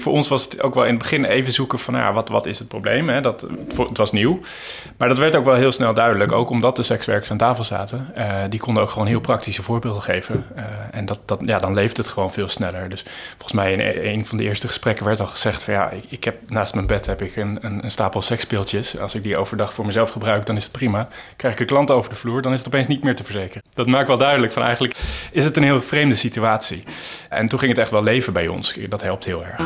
Voor ons was het ook wel in het begin even zoeken van wat is het probleem? Hè? Het was nieuw. Maar dat werd ook wel heel snel duidelijk. Ook omdat de sekswerkers aan tafel zaten. Die konden ook gewoon heel praktische voorbeelden geven. En dan leeft het gewoon veel sneller. Dus volgens mij in een van de eerste gesprekken werd al gezegd van ik heb naast mijn bed heb ik een stapel seksspeeltjes. Als ik die overdag voor mezelf gebruik, dan is het prima. Krijg ik een klant over de vloer, dan is het opeens niet meer te verzekeren. Dat maakt wel duidelijk van eigenlijk is het een heel vreemde situatie. En toen ging het echt wel leven bij ons. Dat helpt heel erg.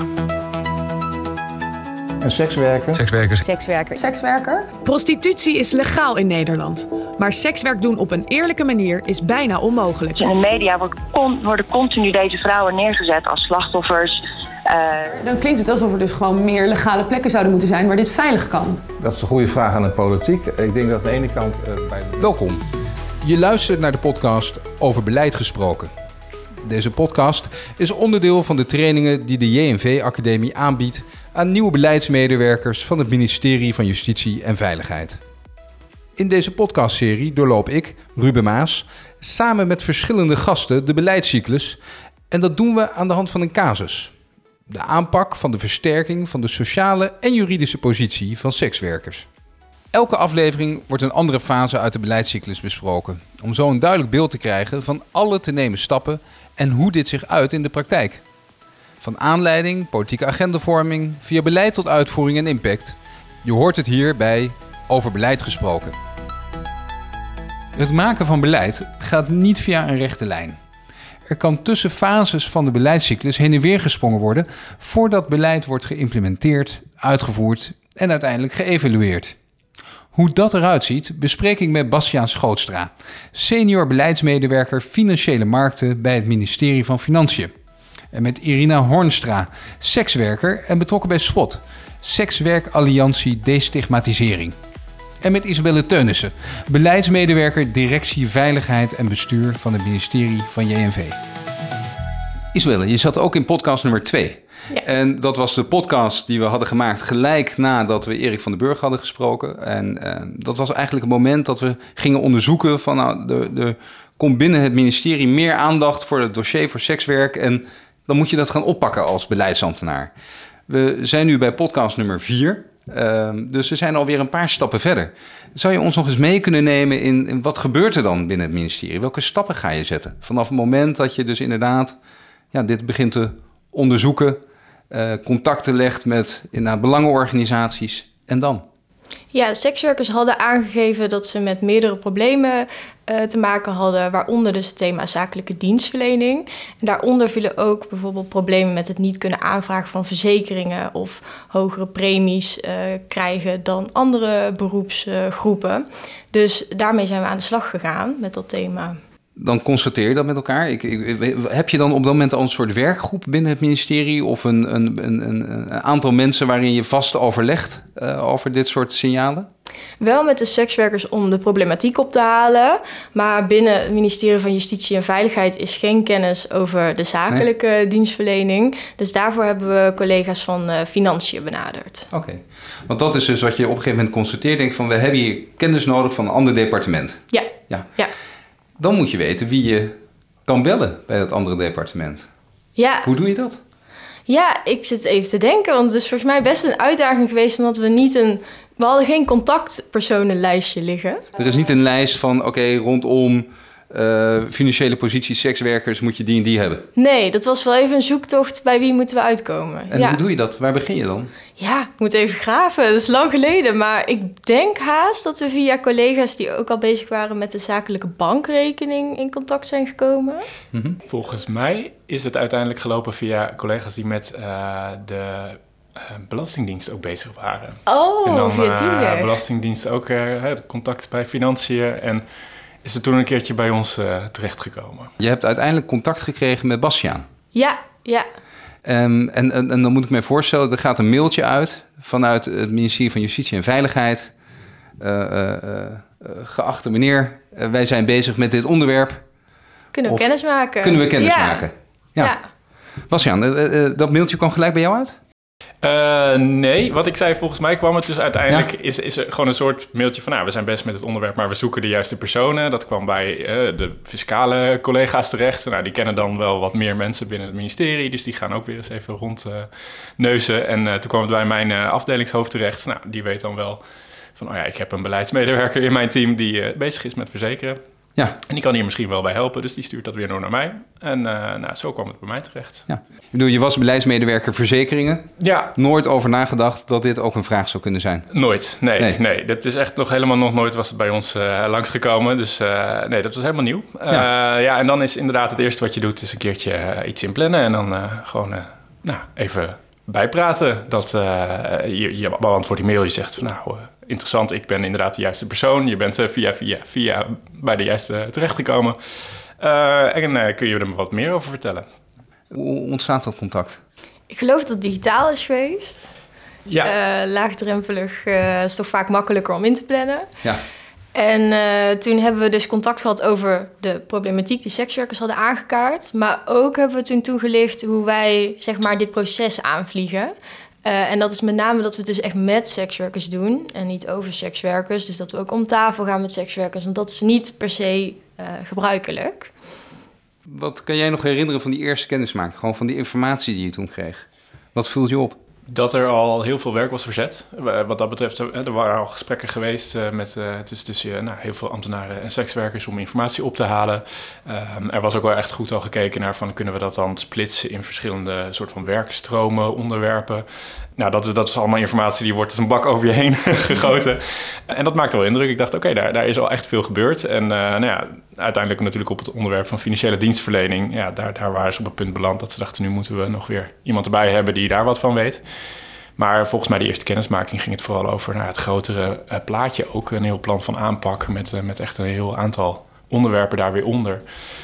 Een sekswerker. Sekswerker. Prostitutie is legaal in Nederland. Maar sekswerk doen op een eerlijke manier is bijna onmogelijk. In de media worden continu deze vrouwen neergezet als slachtoffers. Dan klinkt het alsof er dus gewoon meer legale plekken zouden moeten zijn waar dit veilig kan. Dat is een goede vraag aan de politiek. Ik denk dat aan de ene kant... Welkom. Je luistert naar de podcast Over Beleid Gesproken. Deze podcast is onderdeel van de trainingen die de JNV-academie aanbiedt aan nieuwe beleidsmedewerkers van het ministerie van Justitie en Veiligheid. In deze podcastserie doorloop ik, Ruben Maas, samen met verschillende gasten de beleidscyclus en dat doen we aan de hand van een casus. De aanpak van de versterking van de sociale en juridische positie van sekswerkers. Elke aflevering wordt een andere fase uit de beleidscyclus besproken, om zo een duidelijk beeld te krijgen van alle te nemen stappen en hoe dit zich uit in de praktijk. Van aanleiding, politieke agendavorming, via beleid tot uitvoering en impact. Je hoort het hier bij Over Beleid Gesproken. Het maken van beleid gaat niet via een rechte lijn. Er kan tussen fases van de beleidscyclus heen en weer gesprongen worden voordat beleid wordt geïmplementeerd, uitgevoerd en uiteindelijk geëvalueerd. Hoe dat eruit ziet, bespreek ik met Bastiaan Schootstra, senior beleidsmedewerker Financiële Markten bij het ministerie van Financiën. En met Irina Hornstra, sekswerker en betrokken bij SWOT, Sekswerkalliantie Destigmatisering. En met Isabelle Teunissen, beleidsmedewerker Directie Veiligheid en Bestuur van het ministerie van JNV. Isabelle, je zat ook in podcast nummer 2. Ja. En dat was de podcast die we hadden gemaakt gelijk nadat we Erik van den Burg hadden gesproken. En dat was eigenlijk het moment dat we gingen onderzoeken van er komt binnen het ministerie meer aandacht voor het dossier voor sekswerk. En dan moet je dat gaan oppakken als beleidsambtenaar. We zijn nu bij podcast nummer 4. Dus we zijn alweer een paar stappen verder. Zou je ons nog eens mee kunnen nemen in wat gebeurt er dan binnen het ministerie? Welke stappen ga je zetten? Vanaf het moment dat je dus inderdaad dit begint te onderzoeken, contacten legt met belangenorganisaties en dan? Ja, sekswerkers hadden aangegeven dat ze met meerdere problemen te maken hadden, waaronder dus het thema zakelijke dienstverlening. En daaronder vielen ook bijvoorbeeld problemen met het niet kunnen aanvragen van verzekeringen of hogere premies krijgen dan andere beroepsgroepen. Dus daarmee zijn we aan de slag gegaan met dat thema. Dan constateer je dat met elkaar. Heb je dan op dat moment al een soort werkgroep binnen het ministerie of een aantal mensen waarin je vast overlegt over dit soort signalen? Wel met de sekswerkers om de problematiek op te halen. Maar binnen het ministerie van Justitie en Veiligheid is geen kennis over de zakelijke dienstverlening. Dus daarvoor hebben we collega's van Financiën benaderd. Oké. Want dat is dus wat je op een gegeven moment constateert. Denkt van we hebben hier kennis nodig van een ander departement. Ja. Dan moet je weten wie je kan bellen bij dat andere departement. Ja. Hoe doe je dat? Ja, ik zit even te denken, want het is volgens mij best een uitdaging geweest, omdat we hadden geen contactpersonenlijstje liggen. Er is niet een lijst van, rondom financiële positie sekswerkers moet je die en die hebben. Nee, dat was wel even een zoektocht bij wie moeten we uitkomen. En hoe doe je dat? Waar begin je dan? Ja, ik moet even graven. Dat is lang geleden. Maar ik denk haast dat we via collega's die ook al bezig waren met de zakelijke bankrekening in contact zijn gekomen. Mm-hmm. Volgens mij is het uiteindelijk gelopen via collega's die met de Belastingdienst ook bezig waren. Oh, en dan, via die weg. Belastingdienst ook contact bij Financiën en is het toen een keertje bij ons terechtgekomen. Je hebt uiteindelijk contact gekregen met Bastiaan. Ja. En dan moet ik me voorstellen, er gaat een mailtje uit vanuit het ministerie van Justitie en Veiligheid. Geachte meneer, wij zijn bezig met dit onderwerp. Kunnen we kennis maken? Kunnen we kennis maken? Ja. Bastiaan, dat mailtje kwam gelijk bij jou uit? Nee, wat ik zei, volgens mij kwam het dus uiteindelijk... Is er gewoon een soort mailtje van... we zijn best met het onderwerp, maar we zoeken de juiste personen. Dat kwam bij de fiscale collega's terecht. Nou, die kennen dan wel wat meer mensen binnen het ministerie... dus die gaan ook weer eens even rondneuzen. En toen kwam het bij mijn afdelingshoofd terecht. Nou, die weet dan wel van... ik heb een beleidsmedewerker in mijn team... die bezig is met verzekeren. Ja. En die kan hier misschien wel bij helpen, dus die stuurt dat weer door naar mij. En zo kwam het bij mij terecht. Ja. Ik bedoel, je was beleidsmedewerker verzekeringen. Ja. Nooit over nagedacht dat dit ook een vraag zou kunnen zijn? Nooit, nee. Dat is echt nog nooit was het bij ons langsgekomen. Dus nee, dat was helemaal nieuw. En dan is inderdaad het eerste wat je doet... is een keertje iets inplannen en dan even bijpraten. Dat je beantwoordt die mail, je zegt van interessant, ik ben inderdaad de juiste persoon. Je bent via bij de juiste terechtgekomen. En kun je er wat meer over vertellen? Hoe ontstaat dat contact? Ik geloof dat het digitaal is geweest. Ja. Laagdrempelig is toch vaak makkelijker om in te plannen. Ja. En toen hebben we dus contact gehad over de problematiek die sekswerkers hadden aangekaart. Maar ook hebben we toen toegelicht hoe wij dit proces aanvliegen. En dat is met name dat we het dus echt met sekswerkers doen en niet over sekswerkers. Dus dat we ook om tafel gaan met sekswerkers, want dat is niet per se gebruikelijk. Wat kan jij nog herinneren van die eerste kennismaking? Gewoon van die informatie die je toen kreeg. Wat viel je op? Dat er al heel veel werk was verzet. Wat dat betreft, er waren al gesprekken geweest tussen heel veel ambtenaren en sekswerkers om informatie op te halen. Er was ook wel echt goed al gekeken naar van kunnen we dat dan splitsen in verschillende soort van werkstromen, onderwerpen. Nou, dat is allemaal informatie die wordt als een bak over je heen gegoten. En dat maakte wel indruk. Ik dacht, oké, daar is al echt veel gebeurd. En uiteindelijk natuurlijk op het onderwerp van financiële dienstverlening. Ja, daar waren ze op het punt beland dat ze dachten, nu moeten we nog weer iemand erbij hebben die daar wat van weet. Maar volgens mij de eerste kennismaking ging het vooral over het grotere plaatje. Ook een heel plan van aanpak met echt een heel aantal onderwerpen daar weer onder.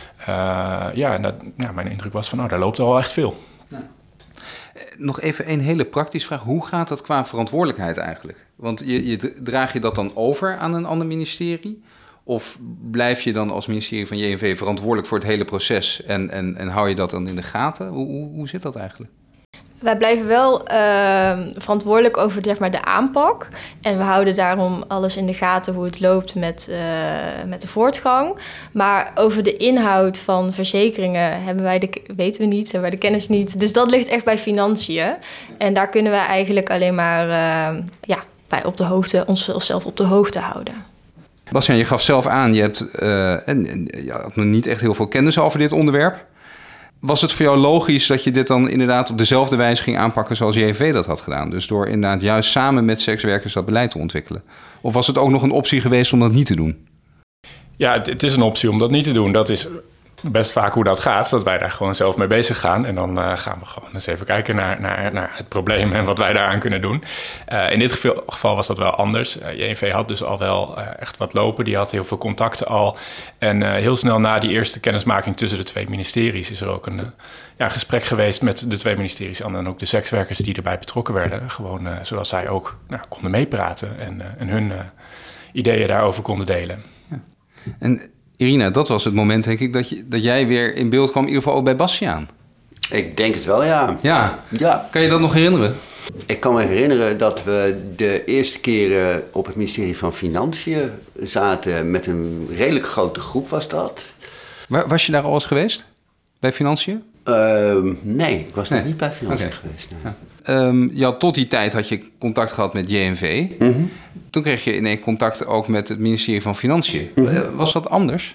Mijn indruk was van, daar loopt al echt veel. Ja. Nog even een hele praktische vraag. Hoe gaat dat qua verantwoordelijkheid eigenlijk? Want draag je dat dan over aan een ander ministerie? Of blijf je dan als ministerie van JNV verantwoordelijk voor het hele proces en hou je dat dan in de gaten? Hoe zit dat eigenlijk? Wij blijven wel verantwoordelijk over de aanpak. En we houden daarom alles in de gaten hoe het loopt met de voortgang. Maar over de inhoud van verzekeringen weten we niet, hebben wij de kennis niet. Dus dat ligt echt bij financiën. En daar kunnen we eigenlijk alleen maar bij onszelf op de hoogte houden. Bastiaan, je gaf zelf aan, je had nog niet echt heel veel kennis over dit onderwerp. Was het voor jou logisch dat je dit dan inderdaad op dezelfde wijze ging aanpakken zoals JNV dat had gedaan? Dus door inderdaad juist samen met sekswerkers dat beleid te ontwikkelen. Of was het ook nog een optie geweest om dat niet te doen? Ja, het is een optie om dat niet te doen. Dat is best vaak hoe dat gaat, dat wij daar gewoon zelf mee bezig gaan. En dan gaan we gewoon eens even kijken naar het probleem en wat wij daaraan kunnen doen. In dit geval was dat wel anders. JNV had dus al wel echt wat lopen. Die had heel veel contacten al. En heel snel na die eerste kennismaking tussen de twee ministeries is er ook een gesprek geweest met de twee ministeries en dan ook de sekswerkers die erbij betrokken werden. Gewoon zodat zij ook konden meepraten en hun ideeën daarover konden delen. Ja. En Irina, dat was het moment, denk ik, dat jij weer in beeld kwam, in ieder geval ook bij Bastiaan. Ik denk het wel, ja. Ja. Kan je dat nog herinneren? Ik kan me herinneren dat we de eerste keer op het ministerie van Financiën zaten met een redelijk grote groep was dat. Was je daar al eens geweest? Bij Financiën? Nee, ik was nog niet bij Financiën geweest. Nee. Tot die tijd had je contact gehad met JNV. Mm-hmm. Toen kreeg je ineens contact ook met het ministerie van Financiën. Mm-hmm. Was dat anders?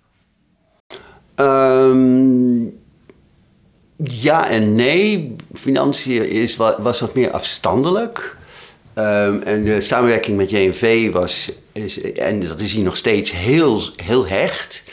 Ja en nee. Financiën was wat meer afstandelijk. En de samenwerking met JNV en dat is hier nog steeds heel hecht.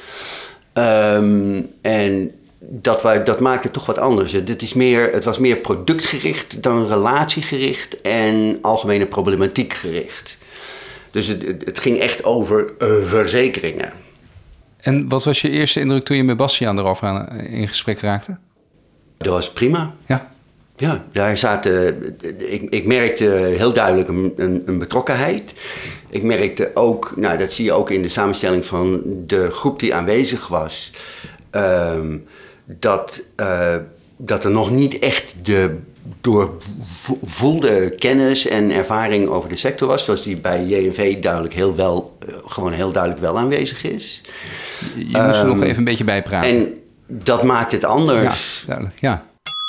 En dat maakt het toch wat anders. Het was meer productgericht dan relatiegericht en algemene problematiek gericht. Dus het ging echt over verzekeringen. En wat was je eerste indruk toen je met Bastiaan erover in gesprek raakte? Dat was prima. Ja, daar ik merkte heel duidelijk een betrokkenheid. Ik merkte ook, dat zie je ook in de samenstelling van de groep die aanwezig was, dat er nog niet echt de doorvoelde kennis en ervaring over de sector was, zoals die bij JNV gewoon heel duidelijk wel aanwezig is. Je moest er nog even een beetje bij praten. En dat maakt het anders. Ja, duidelijk, ja.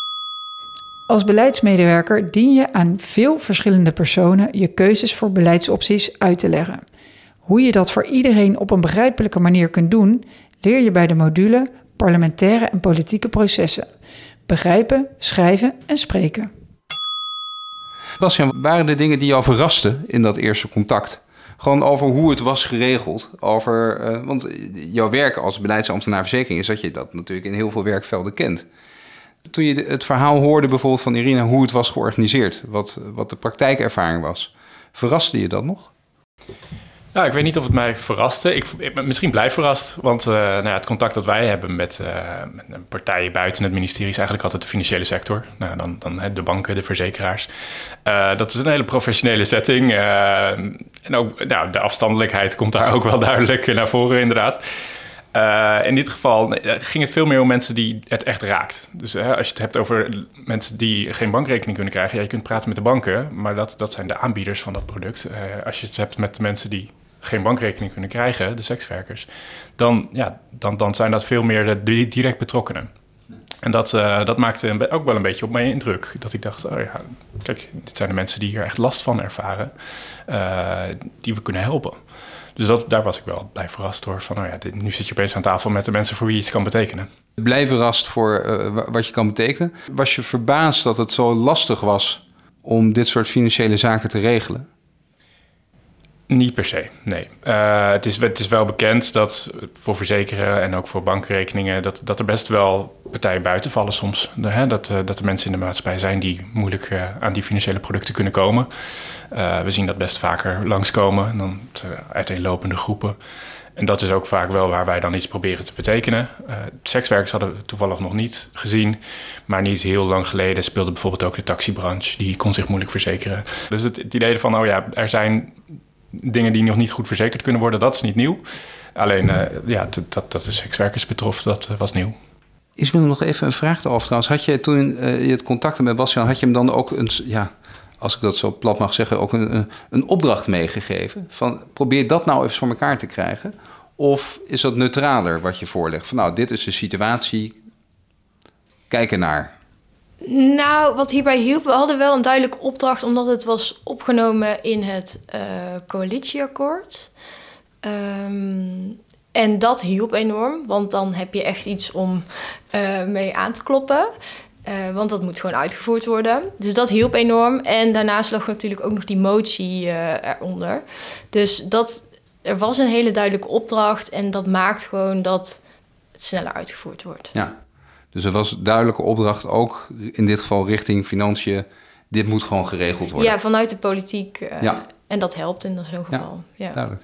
Als beleidsmedewerker dien je aan veel verschillende personen je keuzes voor beleidsopties uit te leggen. Hoe je dat voor iedereen op een begrijpelijke manier kunt doen, leer je bij de module Parlementaire en politieke processen. Begrijpen, schrijven en spreken. Bastiaan, waren er dingen die jou verrasten in dat eerste contact? Gewoon over hoe het was geregeld. Want jouw werk als beleidsambtenaar verzekering is dat je dat natuurlijk in heel veel werkvelden kent. Toen je het verhaal hoorde bijvoorbeeld van Irina hoe het was georganiseerd, wat de praktijkervaring was, verraste je dat nog? Nou, ik weet niet of het mij verraste. Ik misschien blij verrast. Want het contact dat wij hebben met partijen buiten het ministerie is eigenlijk altijd de financiële sector. Nou, dan de banken, de verzekeraars. Dat is een hele professionele setting. En ook de afstandelijkheid komt daar ook wel duidelijk naar voren, inderdaad. In dit geval ging het veel meer om mensen die het echt raakt. Dus als je het hebt over mensen die geen bankrekening kunnen krijgen, ja, je kunt praten met de banken, maar dat zijn de aanbieders van dat product. Als je het hebt met mensen die geen bankrekening kunnen krijgen, de sekswerkers, dan zijn dat veel meer de direct betrokkenen. En dat maakte ook wel een beetje op mijn indruk. Dat ik dacht, kijk, dit zijn de mensen die hier echt last van ervaren, die we kunnen helpen. Dus daar was ik wel blij verrast door. Van, nu zit je opeens aan tafel met de mensen voor wie je iets kan betekenen. Blij verrast voor wat je kan betekenen. Was je verbaasd dat het zo lastig was om dit soort financiële zaken te regelen? Niet per se, nee. Het is wel bekend dat voor verzekeren en ook voor bankrekeningen dat er best wel partijen buiten vallen soms. Dat er mensen in de maatschappij zijn die moeilijk aan die financiële producten kunnen komen. We zien dat best vaker langskomen, en dan uiteenlopende groepen. En dat is ook vaak wel waar wij dan iets proberen te betekenen. Sekswerkers hadden we toevallig nog niet gezien. Maar niet heel lang geleden speelde bijvoorbeeld ook de taxibranche. Die kon zich moeilijk verzekeren. Dus het idee van, er zijn dingen die nog niet goed verzekerd kunnen worden, dat is niet nieuw. Alleen, dat de sekswerkers betrof, dat was nieuw. Is me nog even een vraag erover trouwens. Had je toen je het contacten met Bastiaan, had je hem dan ook als ik dat zo plat mag zeggen, ook een opdracht meegegeven? Van probeer dat nou even voor elkaar te krijgen. Of is dat neutraler wat je voorlegt? Van dit is de situatie, kijk ernaar. Nou, wat hierbij hielp, we hadden wel een duidelijke opdracht, omdat het was opgenomen in het coalitieakkoord. En dat hielp enorm, want dan heb je echt iets om mee aan te kloppen. Want dat moet gewoon uitgevoerd worden. Dus dat hielp enorm. En daarnaast lag natuurlijk ook nog die motie eronder. Dus er was een hele duidelijke opdracht. En dat maakt gewoon dat het sneller uitgevoerd wordt. Ja, dus er was duidelijke opdracht ook in dit geval richting financiën. Dit moet gewoon geregeld worden. Ja, vanuit de politiek. En dat helpt in zo'n geval. Ja, duidelijk.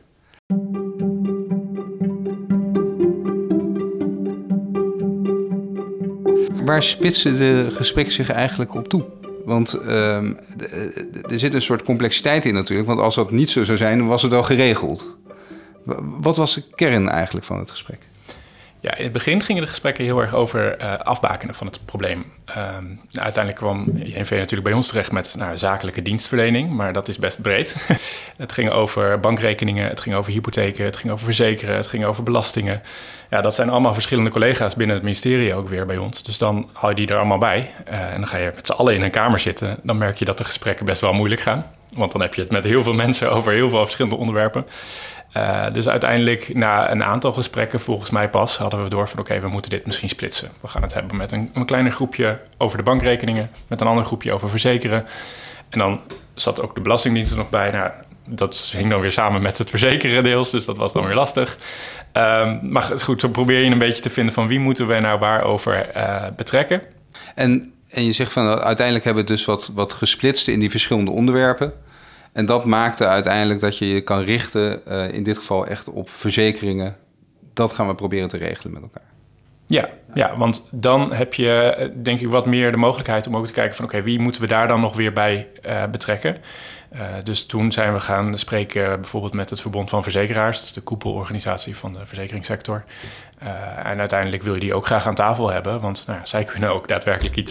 Waar spitsen de gesprekken zich eigenlijk op toe? Want er zit een soort complexiteit in natuurlijk. Want als dat niet zo zou zijn, dan was het al geregeld. Wat was de kern eigenlijk van het gesprek? Ja, in het begin gingen de gesprekken heel erg over afbakenen van het probleem. Uiteindelijk kwam JNV natuurlijk bij ons terecht met zakelijke dienstverlening, maar dat is best breed. Het ging over bankrekeningen, het ging over hypotheken, het ging over verzekeren, het ging over belastingen. Ja, dat zijn allemaal verschillende collega's binnen het ministerie ook weer bij ons. Dus dan haal je die er allemaal bij en dan ga je met z'n allen in een kamer zitten. Dan merk je dat de gesprekken best wel moeilijk gaan. Want dan heb je het met heel veel mensen over heel veel verschillende onderwerpen. Dus uiteindelijk, na een aantal gesprekken, volgens mij pas, hadden we door van we moeten dit misschien splitsen. We gaan het hebben met een kleiner groepje over de bankrekeningen, met een ander groepje over verzekeren. En dan zat ook de Belastingdienst er nog bij. Nou, dat hing dan weer samen met het verzekeren deels, dus dat was dan weer lastig. Maar goed, zo probeer je een beetje te vinden van wie moeten we nou waarover betrekken. En je zegt van uiteindelijk hebben we dus wat gesplitst in die verschillende onderwerpen. En dat maakte uiteindelijk dat je je kan richten, in dit geval echt op verzekeringen. Dat gaan we proberen te regelen met elkaar. Ja, want dan heb je denk ik wat meer de mogelijkheid om ook te kijken van wie moeten we daar dan nog weer bij betrekken. Dus toen zijn we gaan spreken bijvoorbeeld met het Verbond van Verzekeraars. Dat is de koepelorganisatie van de verzekeringssector. En uiteindelijk wil je die ook graag aan tafel hebben, want zij kunnen ook daadwerkelijk iets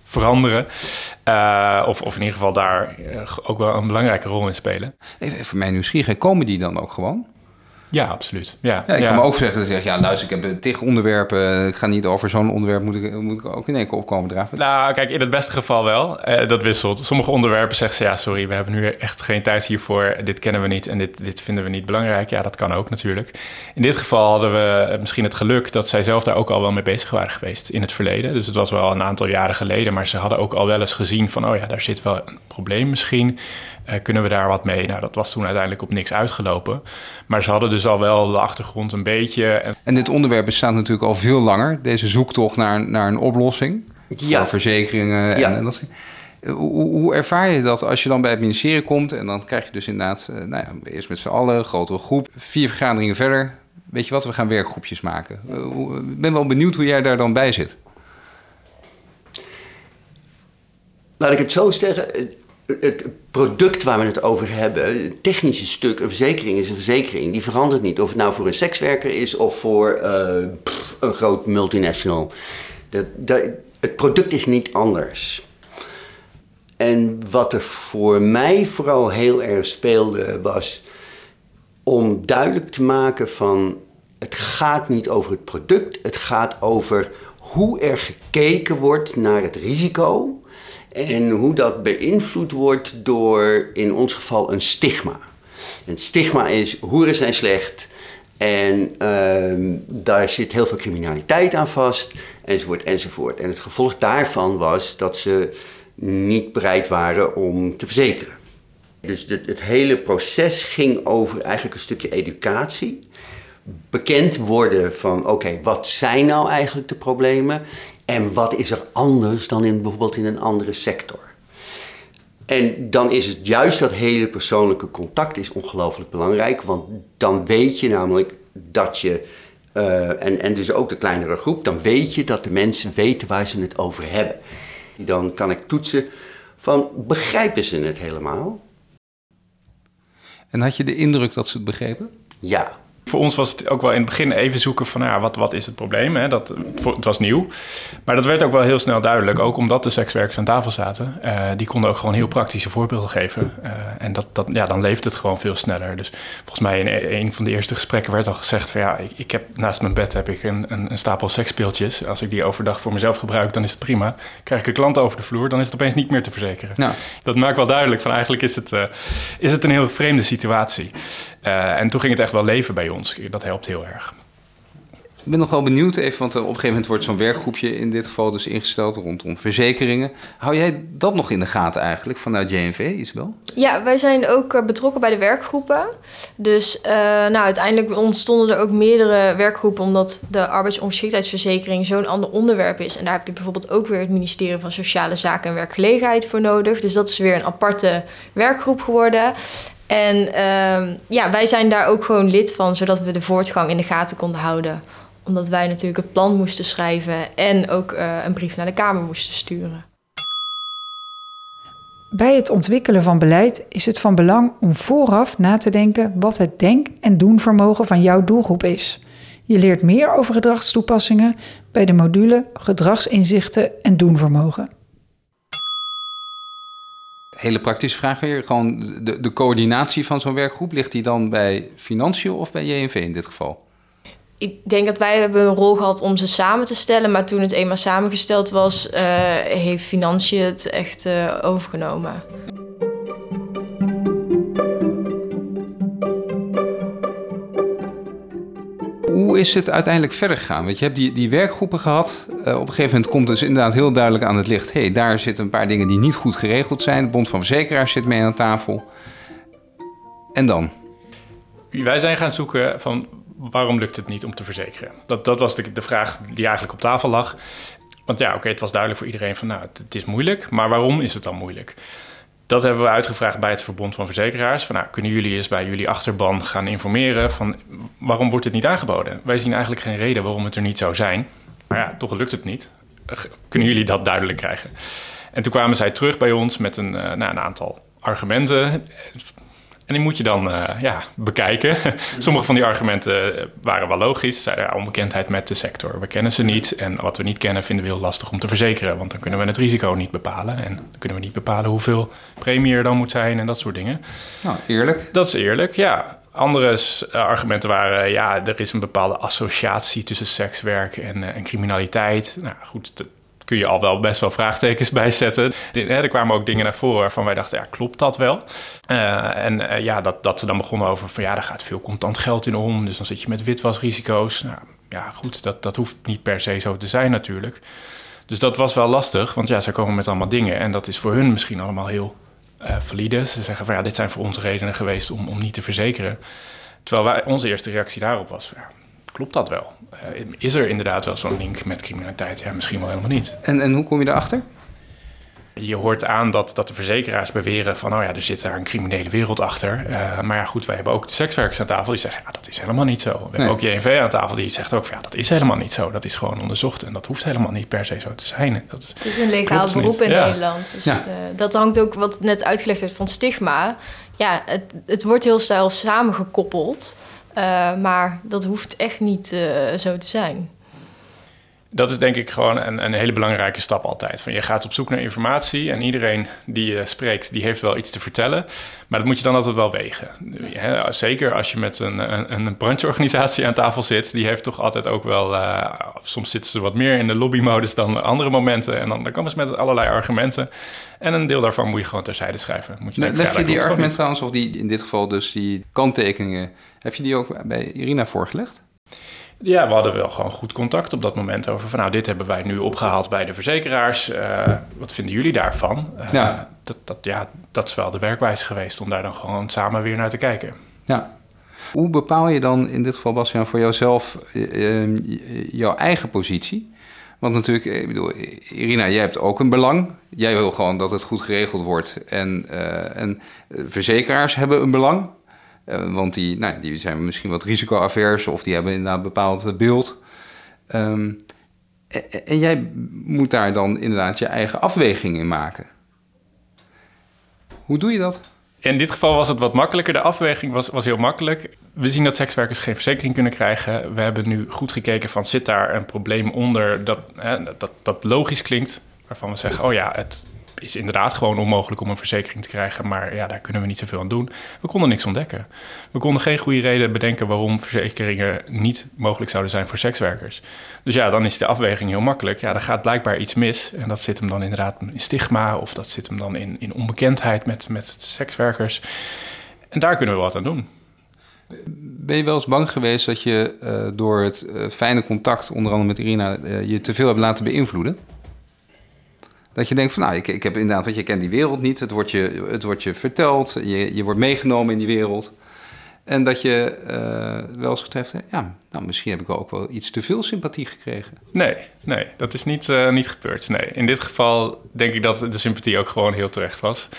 veranderen. Of in ieder geval daar ook wel een belangrijke rol in spelen. Even voor mijn nieuwsgierigheid, komen die dan ook gewoon? Ja, absoluut. Ja, ik kan me ook zeggen, ja, luister, ik heb 10 onderwerpen. Ik ga niet over zo'n onderwerp, moet ik ook in één keer opkomen draven. Nou, kijk, in het beste geval wel. Dat wisselt. Sommige onderwerpen zeggen ze, ja, sorry, we hebben nu echt geen tijd hiervoor. Dit kennen we niet en dit vinden we niet belangrijk. Ja, dat kan ook natuurlijk. In dit geval hadden we misschien het geluk dat zij zelf daar ook al wel mee bezig waren geweest in het verleden. Dus het was wel een aantal jaren geleden, maar ze hadden ook al wel eens gezien van, oh ja, daar zit wel een probleem misschien. Kunnen we daar wat mee? Nou, dat was toen uiteindelijk op niks uitgelopen. Maar ze hadden dus al wel de achtergrond een beetje. En dit onderwerp bestaat natuurlijk al veel langer. Deze zoektocht naar een oplossing. Ja. Voor verzekeringen en dat soort. Hoe ervaar je dat als je dan bij het ministerie komt... en dan krijg je dus inderdaad, eerst met z'n allen, grotere groep... 4 vergaderingen verder. Weet je wat, we gaan werkgroepjes maken. Ik ben wel benieuwd hoe jij daar dan bij zit. Laat ik het zo zeggen. Het product waar we het over hebben, het technische stuk, een verzekering is een verzekering. Die verandert niet. Of het nou voor een sekswerker is of voor een groot multinational. Het product is niet anders. En wat er voor mij vooral heel erg speelde was om duidelijk te maken van het gaat niet over het product. Het gaat over hoe er gekeken wordt naar het risico. En hoe dat beïnvloed wordt door, in ons geval, een stigma. Een stigma is, hoeren zijn slecht en daar zit heel veel criminaliteit aan vast, enzovoort, enzovoort. En het gevolg daarvan was dat ze niet bereid waren om te verzekeren. Dus het hele proces ging over eigenlijk een stukje educatie. Bekend worden van, oké, wat zijn nou eigenlijk de problemen? En wat is er anders dan bijvoorbeeld in een andere sector? En dan is het juist dat hele persoonlijke contact is ongelooflijk belangrijk. Want dan weet je namelijk dat je, en dus ook de kleinere groep, dan weet je dat de mensen weten waar ze het over hebben. Dan kan ik toetsen van, begrijpen ze het helemaal? En had je de indruk dat ze het begrepen? Ja. Voor ons was het ook wel in het begin even zoeken van wat is het probleem. Hè? Het was nieuw. Maar dat werd ook wel heel snel duidelijk. Ook omdat de sekswerkers aan tafel zaten. Die konden ook gewoon heel praktische voorbeelden geven. En dan leeft het gewoon veel sneller. Dus volgens mij in een van de eerste gesprekken werd al gezegd van ik heb naast mijn bed heb ik een stapel seksspeeltjes. Als ik die overdag voor mezelf gebruik, dan is het prima. Krijg ik een klant over de vloer, dan is het opeens niet meer te verzekeren. Nou. Dat maakt wel duidelijk van eigenlijk is het een heel vreemde situatie. En toen ging het echt wel leven bij ons. Dat helpt heel erg. Ik ben nog wel benieuwd even, want op een gegeven moment wordt zo'n werkgroepje in dit geval dus ingesteld rondom verzekeringen. Hou jij dat nog in de gaten eigenlijk vanuit JNV, Isabel? Ja, wij zijn ook betrokken bij de werkgroepen. Dus uiteindelijk ontstonden er ook meerdere werkgroepen omdat de arbeidsongeschiktheidsverzekering zo'n ander onderwerp is. En daar heb je bijvoorbeeld ook weer het ministerie van Sociale Zaken en Werkgelegenheid voor nodig. Dus dat is weer een aparte werkgroep geworden. En wij zijn daar ook gewoon lid van, zodat we de voortgang in de gaten konden houden. Omdat wij natuurlijk het plan moesten schrijven en ook een brief naar de Kamer moesten sturen. Bij het ontwikkelen van beleid is het van belang om vooraf na te denken wat het denk- en doenvermogen van jouw doelgroep is. Je leert meer over gedragstoepassingen bij de module Gedragsinzichten en Doenvermogen. Hele praktische vraag weer. Gewoon de coördinatie van zo'n werkgroep, ligt die dan bij Financiën of bij JNV in dit geval? Ik denk dat wij hebben een rol gehad om ze samen te stellen. Maar toen het eenmaal samengesteld was, heeft Financiën het echt overgenomen. Hoe is het uiteindelijk verder gegaan? Want je hebt die werkgroepen gehad. Op een gegeven moment komt dus inderdaad heel duidelijk aan het licht. Daar zitten een paar dingen die niet goed geregeld zijn. De Bond van Verzekeraars zit mee aan tafel. En dan? Wij zijn gaan zoeken van waarom lukt het niet om te verzekeren? Dat was de vraag die eigenlijk op tafel lag. Want het was duidelijk voor iedereen van het is moeilijk. Maar waarom is het dan moeilijk? Dat hebben we uitgevraagd bij het Verbond van Verzekeraars. Van, kunnen jullie eens bij jullie achterban gaan informeren van waarom wordt het niet aangeboden? Wij zien eigenlijk geen reden waarom het er niet zou zijn. Maar toch lukt het niet. Kunnen jullie dat duidelijk krijgen? En toen kwamen zij terug bij ons met een aantal argumenten. En die moet je dan bekijken. Sommige van die argumenten waren wel logisch. Zeiden onbekendheid met de sector. We kennen ze niet en wat we niet kennen vinden we heel lastig om te verzekeren. Want dan kunnen we het risico niet bepalen. En dan kunnen we niet bepalen hoeveel premie er dan moet zijn en dat soort dingen. Nou, eerlijk. Dat is eerlijk, ja. Andere argumenten waren, er is een bepaalde associatie tussen sekswerk en criminaliteit. Nou goed, dat kun je al wel best wel vraagtekens bij zetten. Er kwamen ook dingen naar voren waarvan wij dachten, klopt dat wel? Dat ze dan begonnen over van daar gaat veel contant geld in om. Dus dan zit je met witwasrisico's. Nou ja, goed, dat hoeft niet per se zo te zijn natuurlijk. Dus dat was wel lastig, want zij komen met allemaal dingen. En dat is voor hun misschien allemaal heel valide. Ze zeggen van dit zijn voor ons redenen geweest om niet te verzekeren. Terwijl onze eerste reactie daarop was, klopt dat wel? Is er inderdaad wel zo'n link met criminaliteit? Ja, misschien wel helemaal niet. En hoe kom je daarachter? Je hoort aan dat de verzekeraars beweren van, er zit daar een criminele wereld achter. Maar goed, wij hebben ook de sekswerkers aan tafel die zeggen, dat is helemaal niet zo. We hebben ook JNV aan tafel die zegt ook, dat is helemaal niet zo. Dat is gewoon onderzocht en dat hoeft helemaal niet per se zo te zijn. Het is een legaal beroep in Nederland. Dus dat hangt ook, wat net uitgelegd werd van stigma. Ja, het wordt heel snel samengekoppeld. Maar dat hoeft echt niet zo te zijn. Dat is denk ik gewoon een hele belangrijke stap altijd. Je gaat op zoek naar informatie en iedereen die je spreekt, die heeft wel iets te vertellen. Maar dat moet je dan altijd wel wegen. Zeker als je met een brancheorganisatie aan tafel zit, die heeft toch altijd ook wel, soms zitten ze wat meer in de lobbymodus dan andere momenten. En dan komen ze met allerlei argumenten. En een deel daarvan moet je gewoon terzijde schrijven. Leg je die argumenten trouwens, of die in dit geval dus die kanttekeningen, heb je die ook bij Irina voorgelegd? Ja, we hadden wel gewoon goed contact op dat moment over van dit hebben wij nu opgehaald bij de verzekeraars. Wat vinden jullie daarvan? Dat is wel de werkwijze geweest om daar dan gewoon samen weer naar te kijken. Ja. Hoe bepaal je dan in dit geval, Bastiaan, voor jouzelf jouw eigen positie? Want natuurlijk, Irina, jij hebt ook een belang. Jij wil gewoon dat het goed geregeld wordt. En verzekeraars hebben een belang. Want die zijn misschien wat risicoavers of die hebben inderdaad een bepaald beeld. En jij moet daar dan inderdaad je eigen afweging in maken. Hoe doe je dat? In dit geval was het wat makkelijker. De afweging was heel makkelijk. We zien dat sekswerkers geen verzekering kunnen krijgen. We hebben nu goed gekeken van, zit daar een probleem onder dat logisch klinkt, waarvan we zeggen, het is inderdaad gewoon onmogelijk om een verzekering te krijgen, maar daar kunnen we niet zoveel aan doen. We konden niks ontdekken. We konden geen goede reden bedenken waarom verzekeringen niet mogelijk zouden zijn voor sekswerkers. Dus dan is de afweging heel makkelijk. Er gaat blijkbaar iets mis en dat zit hem dan inderdaad in stigma of dat zit hem dan in onbekendheid met sekswerkers. En daar kunnen we wat aan doen. Ben je wel eens bang geweest dat je door het fijne contact, onder andere met Irina, je te veel hebt laten beïnvloeden? Dat je denkt van, ik heb inderdaad, want je kent die wereld niet. Het wordt je verteld, je wordt meegenomen in die wereld. En dat je wel eens getreft hebt, misschien heb ik ook wel iets te veel sympathie gekregen. Nee, dat is niet gebeurd. Nee. In dit geval denk ik dat de sympathie ook gewoon heel terecht was.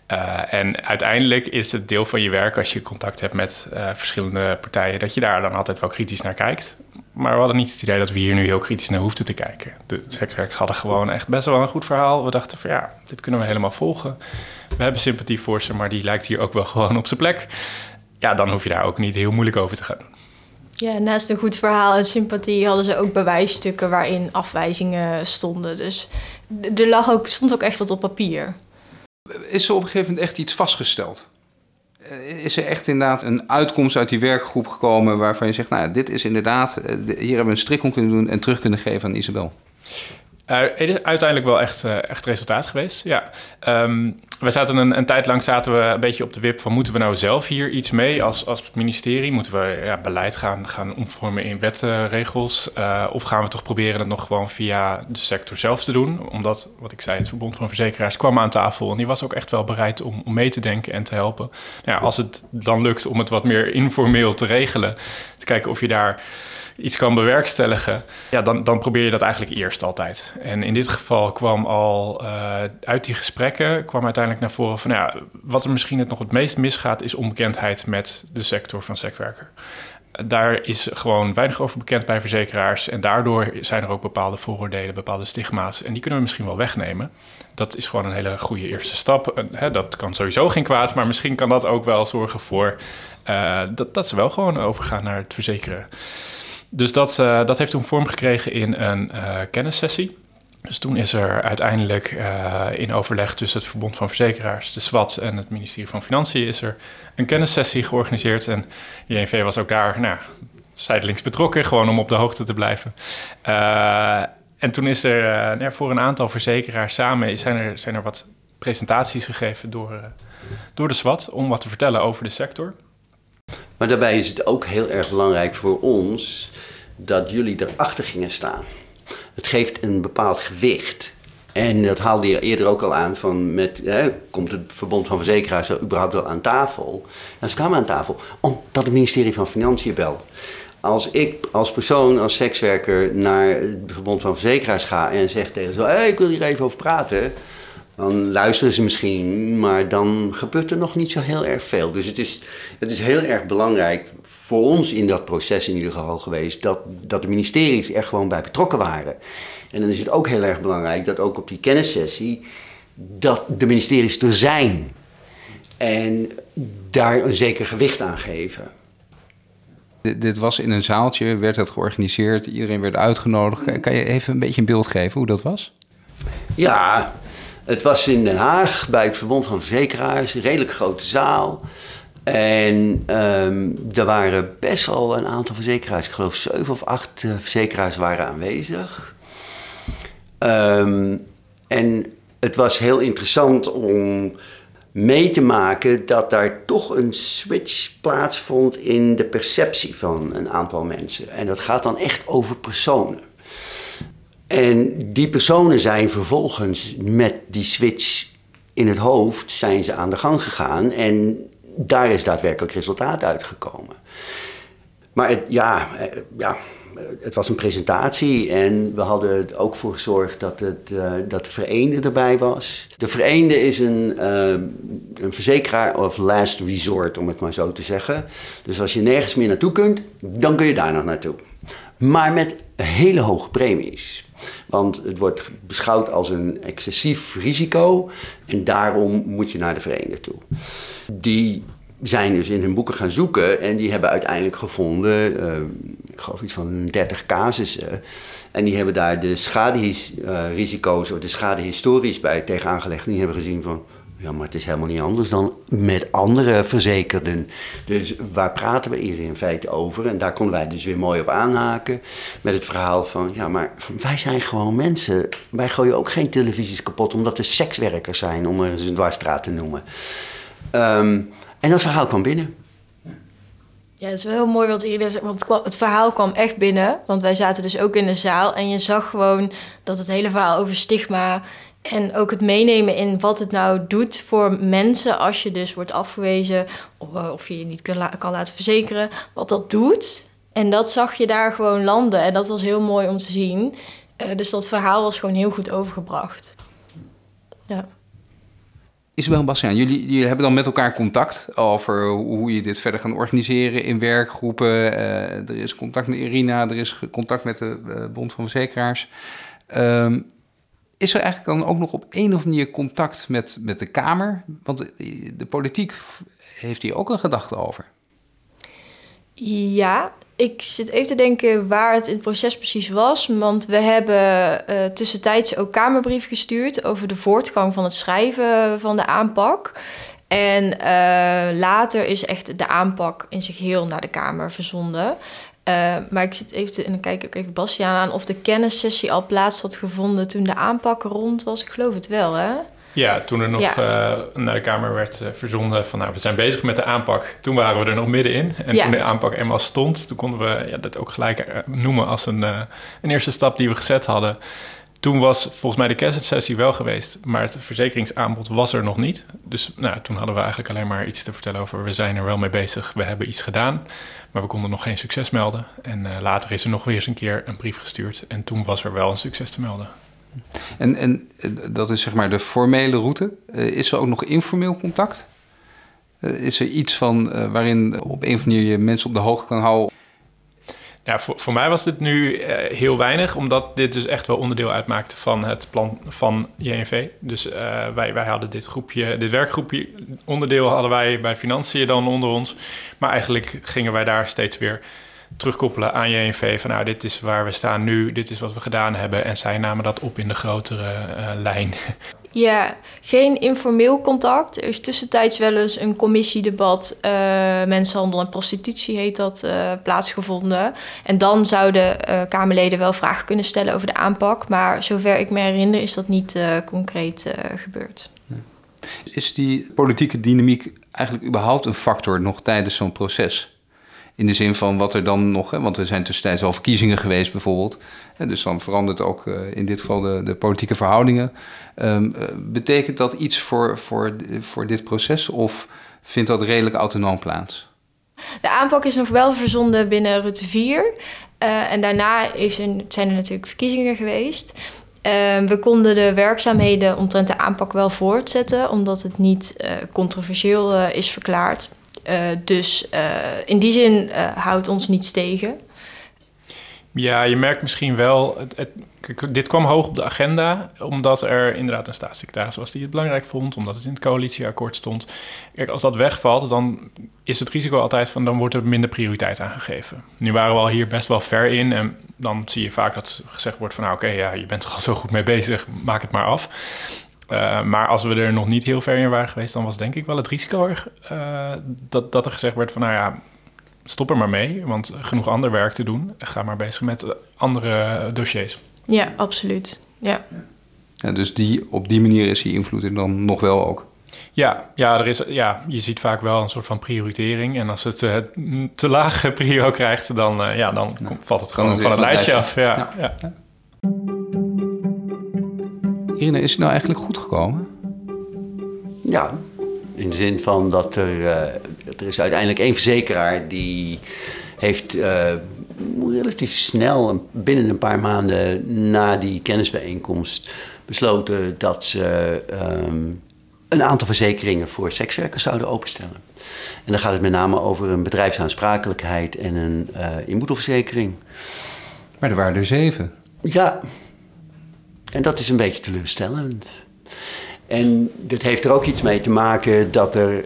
En uiteindelijk is het deel van je werk, als je contact hebt met verschillende partijen, dat je daar dan altijd wel kritisch naar kijkt. Maar we hadden niet het idee dat we hier nu heel kritisch naar hoefden te kijken. De sekswerkers hadden gewoon echt best wel een goed verhaal. We dachten van dit kunnen we helemaal volgen. We hebben sympathie voor ze, maar die lijkt hier ook wel gewoon op zijn plek. Dan hoef je daar ook niet heel moeilijk over te gaan doen. Ja, naast een goed verhaal en sympathie hadden ze ook bewijsstukken waarin afwijzingen stonden. Dus er stond ook echt wat op papier. Is er op een gegeven moment echt iets vastgesteld? Is er echt inderdaad een uitkomst uit die werkgroep gekomen waarvan je zegt, dit is inderdaad, hier hebben we een strik om kunnen doen en terug kunnen geven aan Isabel? Uiteindelijk wel echt resultaat geweest, ja. We zaten een tijd lang een beetje op de wip van, moeten we nou zelf hier iets mee als ministerie? Moeten we beleid gaan omvormen in wetregels? Of gaan we toch proberen het nog gewoon via de sector zelf te doen? Omdat, wat ik zei, het Verbond van Verzekeraars kwam aan tafel en die was ook echt wel bereid om mee te denken en te helpen. Als het dan lukt om het wat meer informeel te regelen, te kijken of je daar iets kan bewerkstelligen, dan probeer je dat eigenlijk eerst altijd. En in dit geval kwam al uit die gesprekken kwam uiteindelijk naar voren van wat er misschien nog het meest misgaat is onbekendheid met de sector van sekswerker. Daar is gewoon weinig over bekend bij verzekeraars. En daardoor zijn er ook bepaalde vooroordelen, bepaalde stigma's. En die kunnen we misschien wel wegnemen. Dat is gewoon een hele goede eerste stap. Dat kan sowieso geen kwaad, maar misschien kan dat ook wel zorgen voor dat ze wel gewoon overgaan naar het verzekeren. Dus dat heeft toen vorm gekregen in een kennissessie. Dus toen is er uiteindelijk in overleg tussen het Verbond van Verzekeraars, de SWAT en het ministerie van Financiën is er een kennissessie georganiseerd. En JNV was ook daar zijdelings betrokken, gewoon om op de hoogte te blijven. En toen is er voor een aantal verzekeraars samen zijn er wat presentaties gegeven door de SWAT om wat te vertellen over de sector. Maar daarbij is het ook heel erg belangrijk voor ons dat jullie erachter gingen staan. Het geeft een bepaald gewicht. En dat haalde je eerder ook al aan komt het Verbond van Verzekeraars überhaupt wel aan tafel? Nou, ze kwamen aan tafel omdat het ministerie van Financiën belt. Als ik als persoon, als sekswerker naar het Verbond van Verzekeraars ga en zeg tegen ze, ik wil hier even over praten, dan luisteren ze misschien, maar dan gebeurt er nog niet zo heel erg veel. Dus het is heel erg belangrijk voor ons in dat proces in ieder geval geweest dat de ministeries er gewoon bij betrokken waren. En dan is het ook heel erg belangrijk dat ook op die kennissessie dat de ministeries er zijn en daar een zeker gewicht aan geven. Dit was in een zaaltje, werd het georganiseerd, iedereen werd uitgenodigd. Kan je even een beetje een beeld geven hoe dat was? Ja, het was in Den Haag bij het Verbond van Verzekeraars, een redelijk grote zaal. En er waren best wel een aantal verzekeraars, ik geloof 7 of 8 verzekeraars waren aanwezig. En het was heel interessant om mee te maken dat daar toch een switch plaatsvond in de perceptie van een aantal mensen. En dat gaat dan echt over personen. En die personen zijn vervolgens met die switch in het hoofd zijn ze aan de gang gegaan en daar is daadwerkelijk resultaat uitgekomen. Maar het was een presentatie en we hadden er ook voor gezorgd dat de Vereende erbij was. De Vereende is een verzekeraar of last resort, om het maar zo te zeggen. Dus als je nergens meer naartoe kunt, dan kun je daar nog naartoe. Maar met hele hoge premies. Want het wordt beschouwd als een excessief risico en daarom moet je naar de Vereende toe. Die zijn dus in hun boeken gaan zoeken en die hebben uiteindelijk gevonden, ik geloof iets van 30 casussen. En die hebben daar de schaderisico's of de schadehistories bij tegen aangelegd. En die hebben gezien van, ja, maar het is helemaal niet anders dan met andere verzekerden. Dus waar praten we hier in feite over? En daar konden wij dus weer mooi op aanhaken met het verhaal van, ja, maar wij zijn gewoon mensen. Wij gooien ook geen televisies kapot omdat er sekswerkers zijn, om er eens een dwarsstraat te noemen. En dat verhaal kwam binnen. Ja, het is wel heel mooi wat iedereen zegt, want het verhaal kwam echt binnen. Want wij zaten dus ook in de zaal en je zag gewoon dat het hele verhaal over stigma en ook het meenemen in wat het nou doet voor mensen als je dus wordt afgewezen of je je niet kan laten verzekeren, wat dat doet. En dat zag je daar gewoon landen en dat was heel mooi om te zien. Dus dat verhaal was gewoon heel goed overgebracht. Ja. Isabel en Bastiaan, jullie hebben dan met elkaar contact over hoe je dit verder gaat organiseren in werkgroepen. Er is contact met Irina, er is contact met de Bond van Verzekeraars. Is er eigenlijk dan ook nog op een of andere manier contact met de Kamer? Want de politiek heeft hier ook een gedachte over. Ja, ik zit even te denken waar het in het proces precies was. Want we hebben tussentijds ook Kamerbrief gestuurd over de voortgang van het schrijven van de aanpak. En later is echt de aanpak in zich heel naar de Kamer verzonden. Maar ik zit even en dan kijk ik even Bastiaan aan of de kennissessie al plaats had gevonden toen de aanpak rond was. Ik geloof het wel, hè? Ja, toen er nog naar de Kamer werd verzonden van, we zijn bezig met de aanpak. Toen waren we er nog middenin. En toen de aanpak eenmaal stond, toen konden we dat ook gelijk noemen als een eerste stap die we gezet hadden. Toen was volgens mij de kennissessie wel geweest, maar het verzekeringsaanbod was er nog niet. Dus toen hadden we eigenlijk alleen maar iets te vertellen over, we zijn er wel mee bezig, we hebben iets gedaan. Maar we konden nog geen succes melden. En later is er nog weer eens een keer een brief gestuurd. En toen was er wel een succes te melden. En dat is zeg maar de formele route. Is er ook nog informeel contact? Is er iets van waarin op een of andere manier je mensen op de hoogte kan houden? Ja, voor mij was dit nu heel weinig, omdat dit dus echt wel onderdeel uitmaakte van het plan van JNV. Dus wij hadden dit werkgroepje, onderdeel hadden wij bij Financiën dan onder ons. Maar eigenlijk gingen wij daar steeds weer terugkoppelen aan JNV van nou, dit is waar we staan nu, dit is wat we gedaan hebben. En zij namen dat op in de grotere lijn. Ja, geen informeel contact. Er is tussentijds wel eens een commissiedebat, mensenhandel en prostitutie heet dat, plaatsgevonden. En dan zouden Kamerleden wel vragen kunnen stellen over de aanpak. Maar zover ik me herinner is dat niet concreet gebeurd. Is die politieke dynamiek eigenlijk überhaupt een factor nog tijdens zo'n proces? In de zin van wat er dan nog... want er zijn tussentijds al verkiezingen geweest bijvoorbeeld. Dus dan verandert ook in dit geval de politieke verhoudingen. Betekent dat iets voor dit proces of vindt dat redelijk autonoom plaats? De aanpak is nog wel verzonden binnen Rutte 4. En daarna zijn er natuurlijk verkiezingen geweest. We konden de werkzaamheden omtrent de aanpak wel voortzetten, omdat het niet controversieel is verklaard. Dus in die zin houdt ons niets tegen. Ja, je merkt misschien wel, dit kwam hoog op de agenda, omdat er inderdaad een staatssecretaris was die het belangrijk vond, omdat het in het coalitieakkoord stond. Kijk, als dat wegvalt, dan is het risico altijd van, dan wordt er minder prioriteit aangegeven. Nu waren we al hier best wel ver in en dan zie je vaak dat gezegd wordt van, nou oké, je bent er al zo goed mee bezig, maak het maar af. Maar als we er nog niet heel ver in waren geweest, dan was denk ik wel het risico dat er gezegd werd van, nou ja, stop er maar mee, want genoeg ander werk te doen. Ga maar bezig met andere dossiers. Ja, absoluut. Ja. Ja, dus op die manier is die invloed er dan nog wel ook? Ja, je ziet vaak wel een soort van prioritering. En als het te lage prio krijgt, dan valt het gewoon van het lijstje af. Ja. Irina, is het nou eigenlijk goed gekomen? Ja, in de zin van dat er is uiteindelijk één verzekeraar die heeft relatief snel, binnen een paar maanden na die kennisbijeenkomst, besloten dat ze een aantal verzekeringen voor sekswerkers zouden openstellen. En dan gaat het met name over een bedrijfsaansprakelijkheid en een inboedelverzekering. Maar er waren er 7. Ja, en dat is een beetje teleurstellend. En dit heeft er ook iets mee te maken dat er,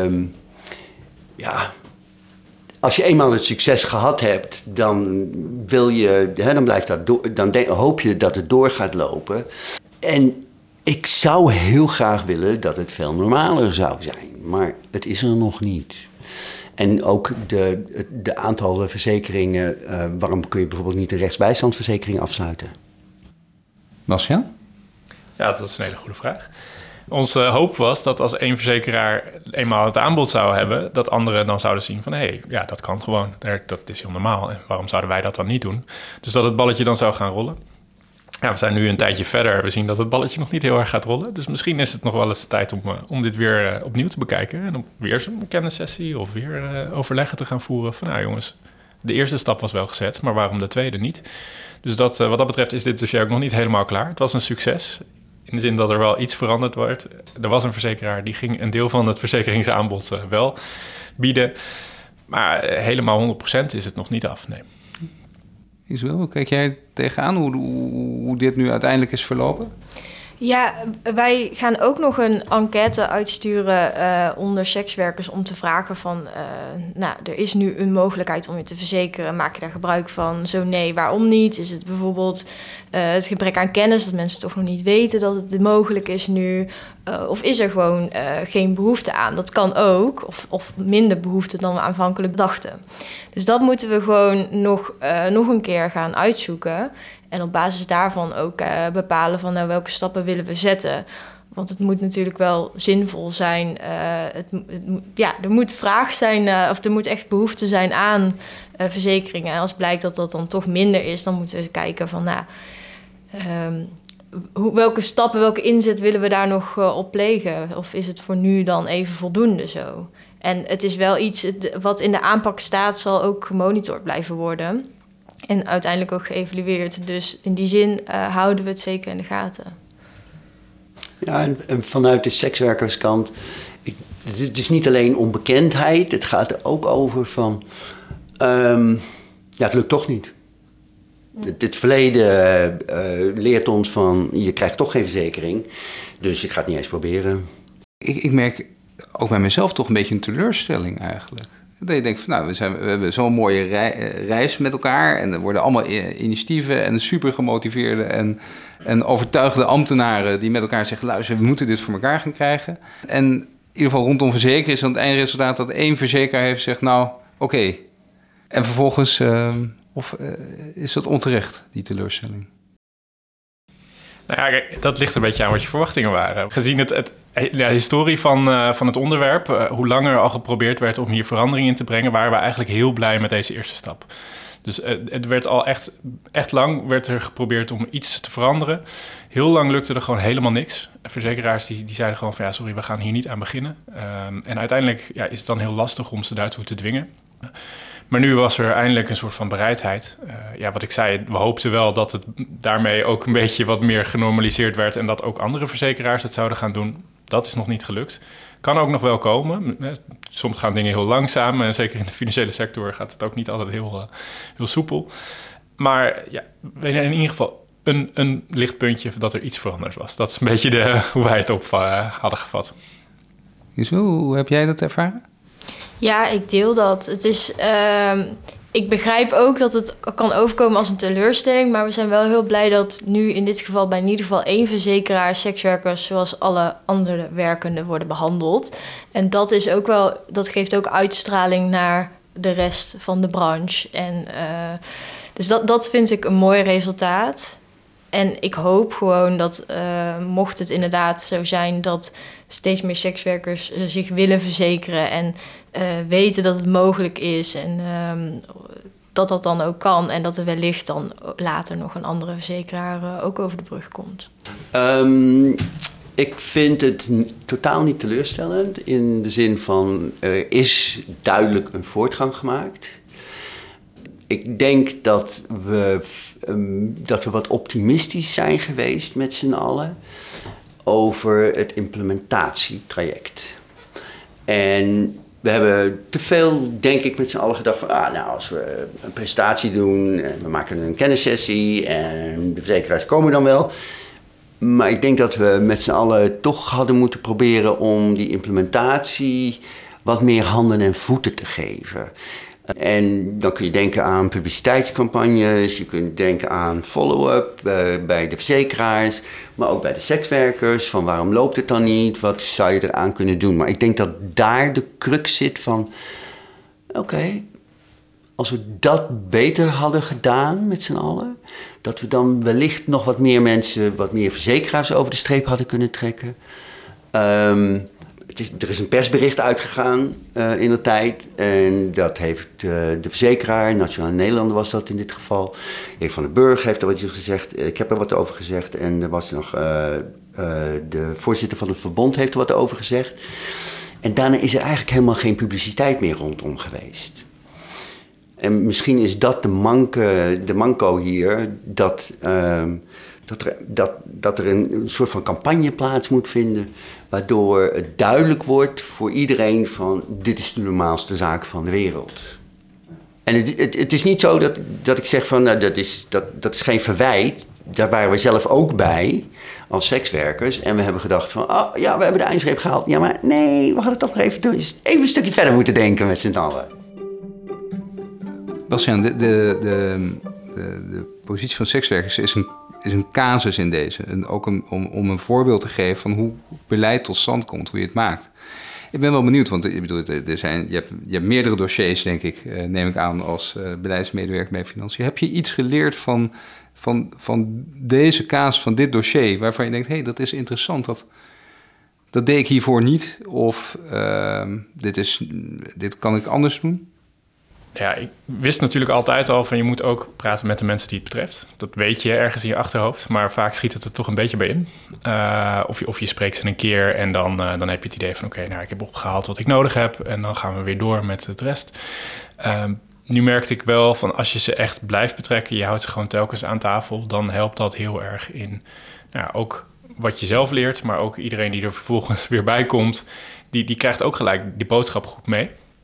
als je eenmaal het succes gehad hebt, dan wil je, dan blijft dat dan hoop je dat het door gaat lopen. En ik zou heel graag willen dat het veel normaler zou zijn, maar het is er nog niet. En ook de aantal verzekeringen, waarom kun je bijvoorbeeld niet een rechtsbijstandsverzekering afsluiten? Bastiaan? Ja, dat is een hele goede vraag. Onze hoop was dat als één verzekeraar eenmaal het aanbod zou hebben, dat anderen dan zouden zien van ja, dat kan gewoon. Dat is heel normaal. En waarom zouden wij dat dan niet doen? Dus dat het balletje dan zou gaan rollen. Ja, we zijn nu een tijdje verder. We zien dat het balletje nog niet heel erg gaat rollen. Dus misschien is het nog wel eens tijd om dit weer opnieuw te bekijken. En om weer zo'n kennissessie of weer overleggen te gaan voeren. Van nou jongens, de eerste stap was wel gezet, maar waarom de tweede niet? Dus wat dat betreft is dit dossier ook nog niet helemaal klaar. Het was een succes. In de zin dat er wel iets veranderd wordt. Er was een verzekeraar die ging een deel van het verzekeringsaanbod wel bieden. Maar helemaal 100% is het nog niet af, nee. Isabel, hoe kijk jij tegenaan hoe dit nu uiteindelijk is verlopen? Ja, wij gaan ook nog een enquête uitsturen onder sekswerkers om te vragen van, er is nu een mogelijkheid om je te verzekeren. Maak je daar gebruik van? Zo nee, waarom niet? Is het bijvoorbeeld het gebrek aan kennis, dat mensen toch nog niet weten dat het mogelijk is nu? Of is er gewoon geen behoefte aan? Dat kan ook, of minder behoefte dan we aanvankelijk dachten. Dus dat moeten we gewoon nog een keer gaan uitzoeken. En op basis daarvan ook bepalen van welke stappen willen we zetten. Want het moet natuurlijk wel zinvol zijn. Er moet vraag zijn, of er moet echt behoefte zijn aan verzekeringen. En als blijkt dat dat dan toch minder is, dan moeten we kijken van welke stappen, welke inzet willen we daar nog op plegen? Of is het voor nu dan even voldoende zo? En het is wel iets wat in de aanpak staat, zal ook gemonitord blijven worden. En uiteindelijk ook geëvalueerd. Dus in die zin houden we het zeker in de gaten. Ja, en vanuit de sekswerkerskant, het is niet alleen onbekendheid. Het gaat er ook over van, Ja, het lukt toch niet. Het verleden leert ons van, je krijgt toch geen verzekering. Dus ik ga het niet eens proberen. Ik merk ook bij mezelf toch een beetje een teleurstelling eigenlijk. Dat je denkt van, nou, we hebben zo'n mooie reis met elkaar. En er worden allemaal initiatieven en super gemotiveerde en overtuigde ambtenaren die met elkaar zeggen, luister, we moeten dit voor elkaar gaan krijgen. En in ieder geval rondom verzekeren is dan het eindresultaat dat 1 verzekeraar heeft gezegd, nou, oké. En vervolgens, is dat onterecht, die teleurstelling? Nou ja, dat ligt een beetje aan wat je verwachtingen waren. Gezien de historie van het onderwerp, hoe langer al geprobeerd werd om hier verandering in te brengen, waren we eigenlijk heel blij met deze eerste stap. Dus het werd al echt lang werd er geprobeerd om iets te veranderen. Heel lang lukte er gewoon helemaal niks. Verzekeraars die zeiden gewoon van, ja, sorry, we gaan hier niet aan beginnen. En uiteindelijk is het dan heel lastig om ze daartoe te dwingen. Maar nu was er eindelijk een soort van bereidheid. Wat ik zei, we hoopten wel dat het daarmee ook een beetje wat meer genormaliseerd werd en dat ook andere verzekeraars het zouden gaan doen. Dat is nog niet gelukt. Kan ook nog wel komen. Soms gaan dingen heel langzaam en zeker in de financiële sector gaat het ook niet altijd heel soepel. Maar ja, in ieder geval een lichtpuntje dat er iets veranderd was. Dat is een beetje hoe wij het op hadden gevat. Hoe heb jij dat ervaren? Ja, ik deel dat. Het is, ik begrijp ook dat het kan overkomen als een teleurstelling, maar we zijn wel heel blij dat nu in dit geval bij in ieder geval 1 verzekeraar sekswerkers zoals alle andere werkenden worden behandeld. En dat is ook wel, dat geeft ook uitstraling naar de rest van de branche. En dus dat vind ik een mooi resultaat. En ik hoop gewoon dat, mocht het inderdaad zo zijn dat steeds meer sekswerkers zich willen verzekeren en weten dat het mogelijk is en dat dan ook kan en dat er wellicht dan later nog een andere verzekeraar ook over de brug komt. Ik vind het totaal niet teleurstellend in de zin van er is duidelijk een voortgang gemaakt. Ik denk dat we wat optimistisch zijn geweest met z'n allen over het implementatietraject. En we hebben te veel, denk ik, met z'n allen gedacht van, als we een presentatie doen en we maken een kennissessie en de verzekeraars komen dan wel. Maar ik denk dat we met z'n allen toch hadden moeten proberen om die implementatie wat meer handen en voeten te geven. En dan kun je denken aan publiciteitscampagnes, je kunt denken aan follow-up bij de verzekeraars, maar ook bij de sekswerkers, van waarom loopt het dan niet, wat zou je eraan kunnen doen. Maar ik denk dat daar de crux zit van, oké, als we dat beter hadden gedaan met z'n allen, dat we dan wellicht nog wat meer mensen, wat meer verzekeraars over de streep hadden kunnen trekken. Er is een persbericht uitgegaan in de tijd en dat heeft de verzekeraar, Nationale Nederlanden was dat in dit geval, Erik van den Burg heeft er wat over gezegd, ik heb er wat over gezegd en er was nog de voorzitter van het verbond heeft er wat over gezegd. En daarna is er eigenlijk helemaal geen publiciteit meer rondom geweest. En misschien is dat de manco hier, dat er een soort van campagne plaats moet vinden, waardoor het duidelijk wordt voor iedereen van dit is de normaalste zaak van de wereld. En het is niet zo dat ik zeg van dat is geen verwijt. Daar waren we zelf ook bij als sekswerkers. En we hebben gedacht van, we hebben de eindstreep gehaald. Ja, maar nee, we hadden toch nog even een stukje verder moeten denken met z'n allen. Bastiaan, de positie van sekswerkers is een casus in deze. En ook om een voorbeeld te geven van hoe beleid tot stand komt, hoe je het maakt. Ik ben wel benieuwd, want ik bedoel, je hebt meerdere dossiers, denk ik, neem ik aan, als beleidsmedewerker bij Financiën. Heb je iets geleerd van deze casus, van dit dossier, waarvan je denkt, dat is interessant, dat deed ik hiervoor niet, of dit kan ik anders doen? Ja, ik wist natuurlijk altijd al van je moet ook praten met de mensen die het betreft. Dat weet je ergens in je achterhoofd, maar vaak schiet het er toch een beetje bij in. Of je spreekt ze een keer en dan heb je het idee van oké, ik heb opgehaald wat ik nodig heb en dan gaan we weer door met het rest. Nu merkte ik wel van als je ze echt blijft betrekken, je houdt ze gewoon telkens aan tafel, dan helpt dat heel erg in ook wat je zelf leert, maar ook iedereen die er vervolgens weer bij komt, die krijgt ook gelijk die boodschap goed mee.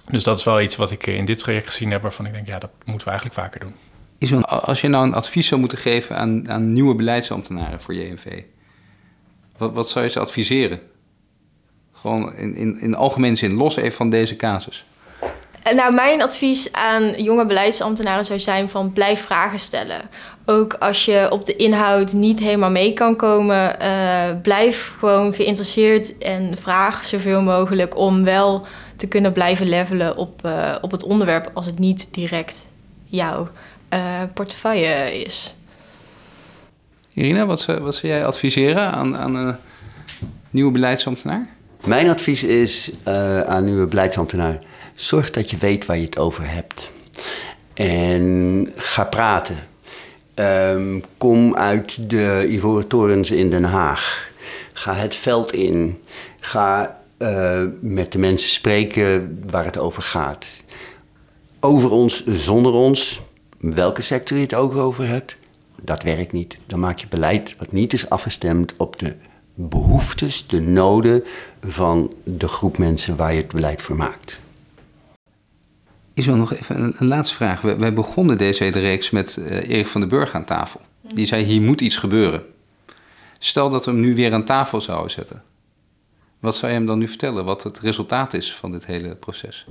Dus dat is wel iets wat ik in dit traject gezien heb, waarvan ik denk, dat moeten we eigenlijk vaker doen. Als je nou een advies zou moeten geven aan nieuwe beleidsambtenaren voor JNV, wat zou je ze adviseren? Gewoon in algemene zin, los even van deze casus. Nou, mijn advies aan jonge beleidsambtenaren zou zijn van blijf vragen stellen. Ook als je op de inhoud niet helemaal mee kan komen, blijf gewoon geïnteresseerd en vraag zoveel mogelijk om wel te kunnen blijven levelen op het onderwerp als het niet direct jouw portefeuille is. Irina, wat zou jij adviseren aan een nieuwe beleidsambtenaar? Mijn advies is aan nieuwe beleidsambtenaar: zorg dat je weet waar je het over hebt. En ga praten. Kom uit de Ivoren Torens in Den Haag. Ga het veld in. Ga met de mensen spreken waar het over gaat. Over ons, zonder ons, welke sector je het ook over hebt, dat werkt niet. Dan maak je beleid wat niet is afgestemd op de behoeftes, de noden van de groep mensen waar je het beleid voor maakt. Is wel nog even een laatste vraag. Wij begonnen deze hele reeks met Erik van den Burg aan tafel. Die zei, hier moet iets gebeuren. Stel dat we hem nu weer aan tafel zouden zetten. Wat zou je hem dan nu vertellen? Wat het resultaat is van dit hele proces?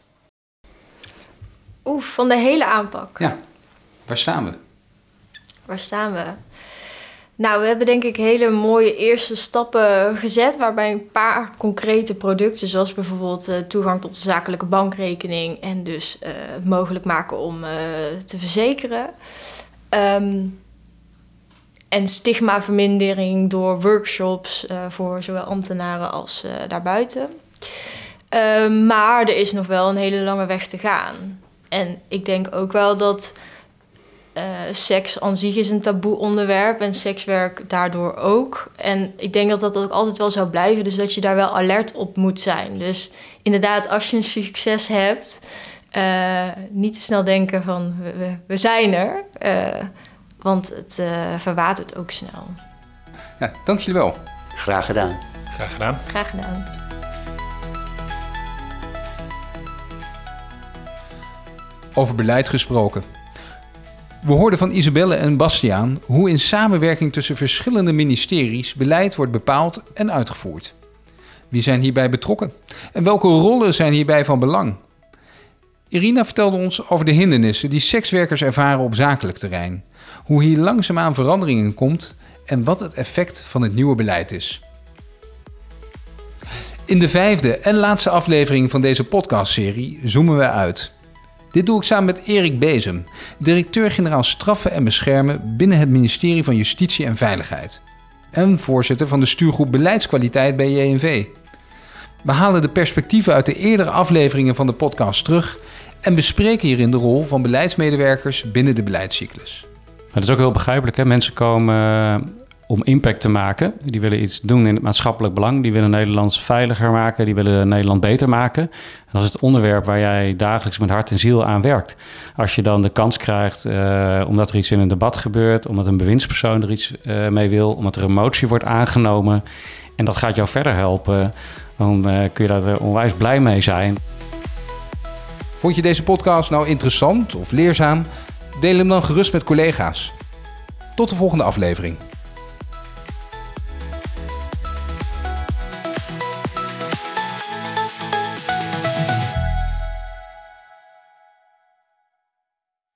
Van de hele aanpak. Ja, waar staan we? Waar staan we? Nou, we hebben denk ik hele mooie eerste stappen gezet, waarbij een paar concrete producten, zoals bijvoorbeeld toegang tot de zakelijke bankrekening en dus het mogelijk maken om te verzekeren. En stigmavermindering door workshops voor zowel ambtenaren als daarbuiten. Maar er is nog wel een hele lange weg te gaan. En ik denk ook wel dat seks aan zich is een taboe onderwerp en sekswerk daardoor ook. En ik denk dat dat ook altijd wel zou blijven, dus dat je daar wel alert op moet zijn. Dus inderdaad, als je een succes hebt, niet te snel denken van we zijn er, want het verwatert ook snel. Ja, dank jullie wel. Graag gedaan. Graag gedaan. Graag gedaan. Over beleid gesproken. We hoorden van Isabelle en Bastiaan hoe in samenwerking tussen verschillende ministeries beleid wordt bepaald en uitgevoerd. Wie zijn hierbij betrokken? En welke rollen zijn hierbij van belang? Irina vertelde ons over de hindernissen die sekswerkers ervaren op zakelijk terrein. Hoe hier langzaamaan veranderingen komt en wat het effect van het nieuwe beleid is. In de 5e en laatste aflevering van deze podcastserie zoomen we uit. Dit doe ik samen met Erik Bezem, directeur-generaal Straffen en Beschermen binnen het ministerie van Justitie en Veiligheid. En voorzitter van de stuurgroep Beleidskwaliteit bij JNV. We halen de perspectieven uit de eerdere afleveringen van de podcast terug en bespreken hierin de rol van beleidsmedewerkers binnen de beleidscyclus. Maar dat is ook heel begrijpelijk, hè? Mensen komen om impact te maken. Die willen iets doen in het maatschappelijk belang. Die willen Nederland veiliger maken. Die willen Nederland beter maken. En dat is het onderwerp waar jij dagelijks met hart en ziel aan werkt. Als je dan de kans krijgt, omdat er iets in een debat gebeurt, omdat een bewindspersoon er iets mee wil, omdat er een motie wordt aangenomen en dat gaat jou verder helpen, dan kun je daar onwijs blij mee zijn. Vond je deze podcast nou interessant of leerzaam? Deel hem dan gerust met collega's. Tot de volgende aflevering.